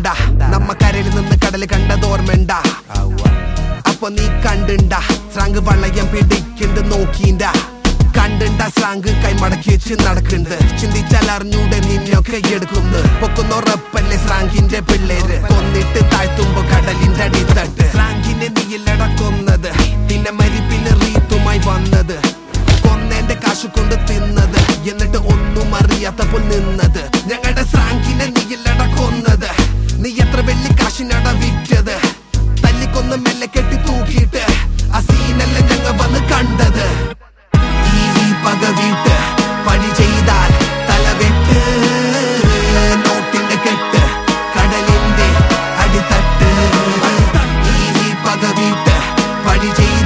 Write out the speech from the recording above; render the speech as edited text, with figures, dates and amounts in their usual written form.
കണ്ട നമ്മ കരയിൽ നിന്ന് കടല് കണ്ടതോർമ്മണ്ട അപ്പൊ നീ കണ്ടുണ്ട സ്രാങ്ക് വളയം പിടിക്കുന്നുണ്ട് നോക്കീണ്ട കണ്ടുണ്ട സ്രാങ്ക് കൈമടക്കി വെച്ച് നടക്കുന്നുണ്ട് ചിന്തിച്ചാൽ അറിഞ്ഞൂടെ നിന്നൊക്കെ എടുക്കുന്നു പൊക്കുന്നോറപ്പല്ലേ സ്രാങ്കിന്റെ പിള്ളേര് കൊന്നിട്ട് താഴ്ത്തുമ്പോ കടലിന്റെ അടിത്തട്ട് സ്രാങ്കിനെ നീയില്ലട കൊന്നത് പിന്നെ മരിപ്പിന് റീത്തുമായി വന്നത് കൊന്നേന്റെ കാശ് കൊണ്ട് തിന്നത് എന്നിട്ട് ഒന്നും അറിയാത്തപ്പോൾ നിന്നത് ഞങ്ങളുടെ സ്രാങ്കിനെ നീയില്ലട കൊന്നത് നീ എത്ര വെള്ളി കാശിനട വിറ്റത് തല്ലിക്കൊന്ന് മെല്ലെ കെട്ടി തൂക്കിയിട്ട് ആ സീനല്ല ഞങ്ങ വന്ന് കണ്ടത് ഈ പക വീട്ട് പണി ചെയ്താൽ തലവെട്ട് നോട്ടിന്റെ കെട്ട് കടലിന്റെ അടിത്തട്ട് ഈ പക വീട്ട് പണി ചെയ്താൽ